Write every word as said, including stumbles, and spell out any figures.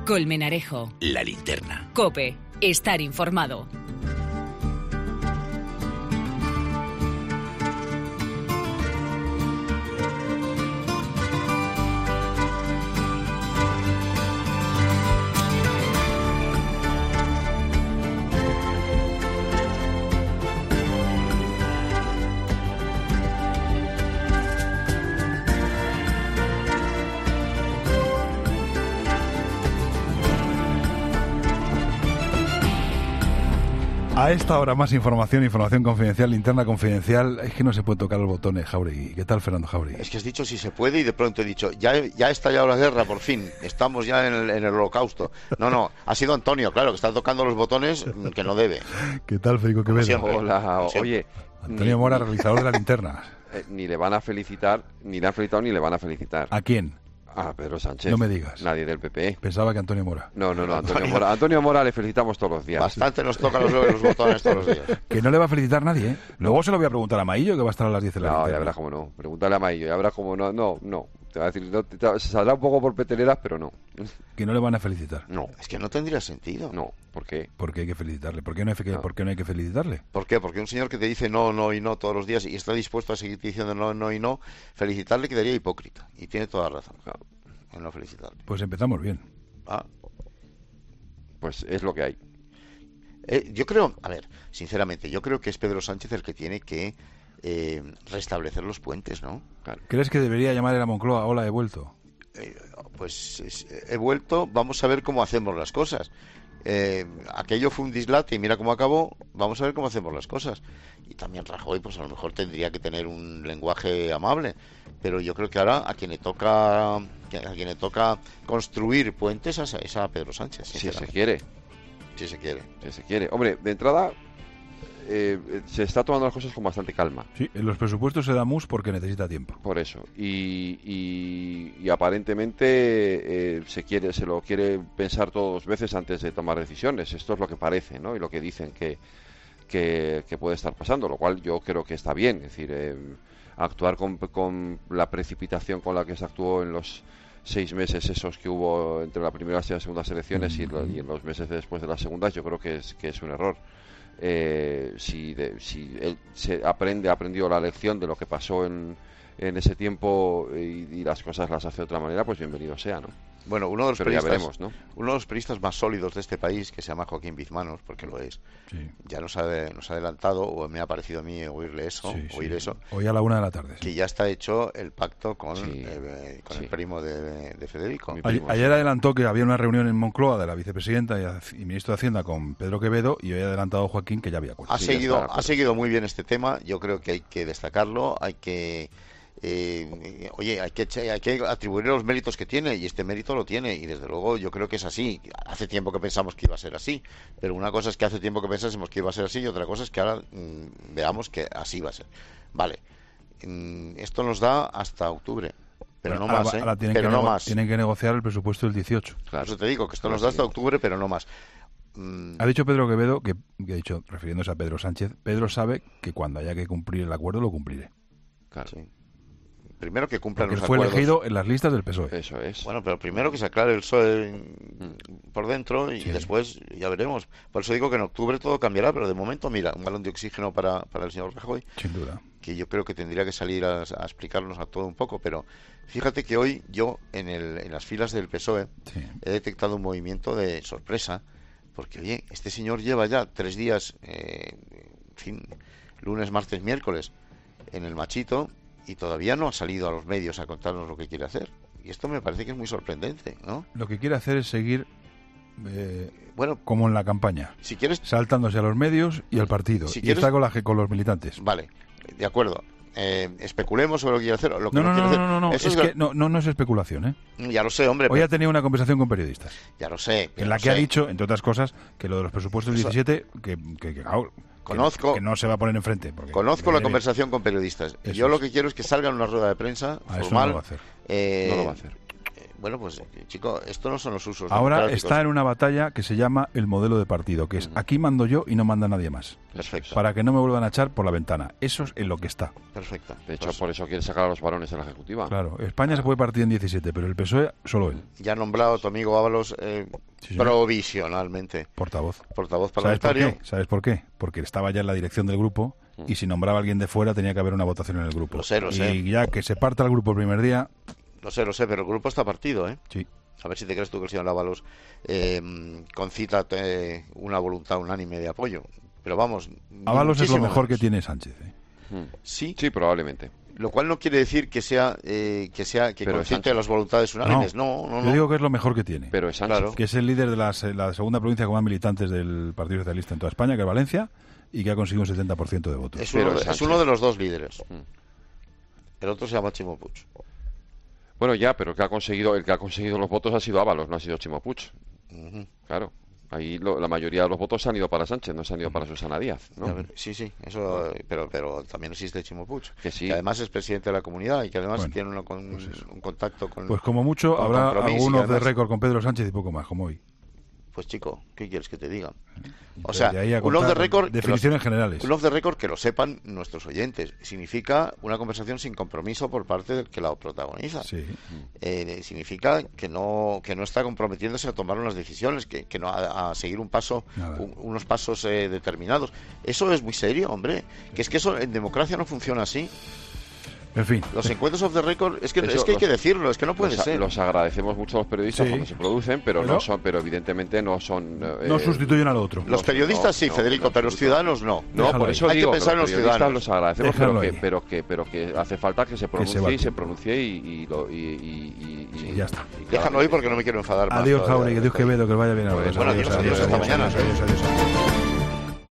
Colmenarejo. La Linterna. COPE. Estar informado. A esta hora más información, información confidencial, linterna confidencial. Es que no se puede tocar los botones, Jauregui. ¿Qué tal, Fernando Jauregui? Es que has dicho si se puede y de pronto he dicho, ya, ya ha estallado la guerra, por fin. Estamos ya en el, en el holocausto. No, no, ha sido Antonio, claro, que está tocando los botones que no debe. ¿Qué tal, Federico Quevedo? Siempre. Hola, oye. Antonio ni, Mora, realizador de la linterna. Eh, ni le van a felicitar, ni le han felicitado ni le van a felicitar. ¿A quién? A Pedro Sánchez. No me digas. Nadie del P P. Pensaba que Antonio Mora. No, no, no, Antonio Mora. Antonio Mora le felicitamos todos los días. Bastante nos tocan los, los botones todos los días. Que no le va a felicitar nadie, ¿eh? Luego se lo voy a preguntar a Maillo, que va a estar a las diez de la No, linterna. ya verás cómo no. Pregúntale a Maillo, ya verás cómo no. No, no. Te va a decir, no, te, te, se saldrá un poco por peteleras, pero no. Que no le van a felicitar. No. Es que no tendría sentido. No, ¿por qué? Porque hay que felicitarle. ¿Por qué no hay, que, No. ¿por qué no hay que felicitarle? ¿Por qué? Porque un señor que te dice no, no y no todos los días y está dispuesto a seguir diciendo no, no y no, felicitarle quedaría hipócrita. Y tiene toda razón. Claro. En no felicitarle. Pues empezamos bien. Ah. Pues es lo que hay. Eh, yo creo, a ver, sinceramente, yo creo que es Pedro Sánchez el que tiene que eh, restablecer los puentes, ¿no? Claro. ¿Crees que debería llamar a Moncloa? Hola, he vuelto. Eh, pues es, he vuelto, vamos a ver cómo hacemos las cosas. Eh, aquello fue un dislate y mira cómo acabó, vamos a ver cómo hacemos las cosas. Y también Rajoy, pues a lo mejor tendría que tener un lenguaje amable, pero yo creo que ahora a quien le toca a quien le toca construir puentes es a, es a Pedro Sánchez. Si se quiere. Si se quiere. Si se quiere. Hombre, de entrada eh, se está tomando las cosas con bastante calma. Sí, en los presupuestos se da mus porque necesita tiempo. Por eso. Y, y, y aparentemente eh, se quiere, se lo quiere pensar todo dos veces antes de tomar decisiones. Esto es lo que parece, ¿no? Y lo que dicen que, que, que puede estar pasando, lo cual yo creo que está bien. Es decir, eh, actuar con, con la precipitación con la que se actuó en los seis meses esos que hubo entre la primera y las segundas elecciones mm-hmm. y, lo, y en los meses después de las segundas, yo creo que es, que es un error. Eh, si de, si él se aprende ha aprendido la lección de lo que pasó en, en ese tiempo y, y las cosas las hace de otra manera, pues bienvenido sea, ¿no? Bueno, uno de los Pero ya periodistas, veremos, ¿no? Uno de los periodistas más sólidos de este país, que se llama Joaquín Bizmanos, porque lo es, sí. ya nos ha, nos ha adelantado, o me ha parecido a mí oírle eso, sí, oír sí. eso. Hoy a la una de la tarde. Que sí. ya está hecho el pacto con, sí. eh, con sí. el primo de, de Federico. Primo, Ayer sí. adelantó que había una reunión en Moncloa de la vicepresidenta y, y ministro de Hacienda con Pedro Quevedo, y hoy ha adelantado Joaquín que ya había acuerdo. Ha, sí, seguido, ha seguido muy bien este tema, yo creo que hay que destacarlo, hay que... Eh, oye, hay que, hay que atribuir los méritos que tiene, y este mérito lo tiene, y desde luego yo creo que es así. Hace tiempo que pensamos que iba a ser así, pero una cosa es que hace tiempo que pensásemos que iba a ser así y otra cosa es que ahora mmm, veamos que así va a ser. Vale, mm, esto nos da hasta octubre, pero bueno, no ahora, más, ¿eh? Ahora tienen pero que no nego- más. Tienen que negociar el presupuesto del dieciocho. Claro, eso te digo, que esto nos da hasta octubre, pero no más. Mm. Ha dicho Pedro Quevedo, que, que ha dicho, refiriéndose a Pedro Sánchez, Pedro sabe que cuando haya que cumplir el acuerdo, lo cumpliré. Claro. Sí. Primero que cumplan Porque los fue acuerdos. elegido en las listas del P S O E. Eso es. Bueno, pero primero que se aclare el P S O E mm. por dentro y sí. después ya veremos. Por eso digo que en octubre todo cambiará, pero de momento, mira, un balón de oxígeno para, para el señor Rajoy. Sin duda. Que yo creo que tendría que salir a, a explicarnos a todo un poco, pero fíjate que hoy yo en, el, en las filas del P S O E sí. he detectado un movimiento de sorpresa, porque oye, este señor lleva ya tres días, eh, en fin, lunes, martes, miércoles, en el Machito, y todavía no ha salido a los medios a contarnos lo que quiere hacer. Y esto me parece que es muy sorprendente, ¿no? Lo que quiere hacer es seguir eh, bueno, como en la campaña, si quieres, saltándose a los medios y al partido. Si y quieres, está con, la, con los militantes. Vale, de acuerdo. Eh, especulemos sobre lo que quiere hacer. Lo que no, no, no, quiere no, hacer. no, no, no, Eso es, es que no, no, no es especulación, ¿eh? Ya lo sé, hombre. Hoy pero... ha tenido una conversación con periodistas. Ya lo sé. En la que sé. ha dicho, entre otras cosas, que lo de los presupuestos del diecisiete, que, que, que, claro, Conozco, que no se va a poner enfrente. Porque conozco la conversación con periodistas. Y yo es. lo que quiero es que salga en una rueda de prensa ah, formal. Eso no lo va a hacer. Eh, no lo va a hacer. Bueno, pues, chico, esto no son los usos Ahora democráticos. está en una batalla que se llama el modelo de partido, que es aquí mando yo y no manda nadie más. Perfecto. Para que no me vuelvan a echar por la ventana. Eso es en lo que está. Perfecto. De hecho, Pues, por eso quiere sacar a los varones de la Ejecutiva. Claro, España se puede partir en diecisiete, pero el P S O E solo él. ya ha nombrado a tu amigo Ábalos eh, Sí, señor. provisionalmente Portavoz. portavoz ¿Sabes por parlamentario. qué? ¿Sabes por qué? Porque estaba ya en la dirección del grupo y si nombraba a alguien de fuera tenía que haber una votación en el grupo. Lo sé, lo y sé. ya que se parta el grupo el primer día, Lo sé, lo sé, pero el grupo está partido, ¿eh? sí. A ver si te crees tú que el señor Ábalos eh, concita eh, una voluntad unánime de apoyo. Pero vamos... Ábalos es lo muchísimo mejor que menos. tiene Sánchez. ¿eh? Mm. Sí, Sí, probablemente. lo cual no quiere decir que sea eh, que sea que Pero concite Sánchez. las voluntades unánimes. No, no, no. Yo digo que es lo mejor que tiene. Pero es Sánchez. Claro. Que es el líder de las- la segunda provincia con más militantes del Partido Socialista en toda España, que es Valencia, y que ha conseguido un setenta por ciento de votos. Es uno, Pero de, es Sánchez. uno de los dos líderes. Mm. El otro se llama Chimo Puig. Bueno, ya, pero el que ha conseguido, el que ha conseguido los votos ha sido Ábalos, no ha sido Chimo Puig. Ujú. Claro. Ahí lo- la mayoría de los votos se han ido para Sánchez, no se han ido para Susana Díaz, A ¿no? ver, sí, sí, eso, eh, pero, pero también existe Chimo Puig, Que sí. además es presidente de la comunidad y que además Bueno, tiene uno con- pues eso. un contacto con... Pues como mucho con habrá compromiso y algunos de además- récord con Pedro Sánchez y poco más, como hoy. Pues chico, ¿qué quieres que te diga? Y O sea, de ahí a un off the contar record... que definiciones los- generales. Un off the record que lo sepan nuestros oyentes. Significa una conversación sin compromiso por parte del que la protagoniza. Sí. Eh, significa que no que no está comprometiéndose a tomar unas decisiones, que, que no a, a seguir un paso, Nada. un- unos pasos eh, determinados. Eso es muy serio, hombre. Que es que eso en democracia no funciona así. En fin. Los encuentros off the record, es que, Eso es que hay los- que decirlo, es que no puede los, ser. los agradecemos mucho a los periodistas Sí. cuando se producen, pero, Pero- no son, pero evidentemente no son. eh, No sustituyen al otro. Los no, periodistas no, sí, no, Federico, no, pero los no. ciudadanos no. No, Déjalo por ahí. eso Hay que digo pensar en los los periodistas ciudadanos. los agradecemos, Déjalo pero que, ahí. pero que pero que hace falta que se se pronuncie y vacíe. se pronuncie y, y, lo- y, y- y- y- Sí, ya está. y Déjalo claramente. ahí porque no me quiero enfadar más. Adiós, todavía. Jauregui, que Dios Quevedo, que os vaya bien a los Pues, dos. bueno, adiós, adiós, hasta mañana. adiós, adiós, adiós.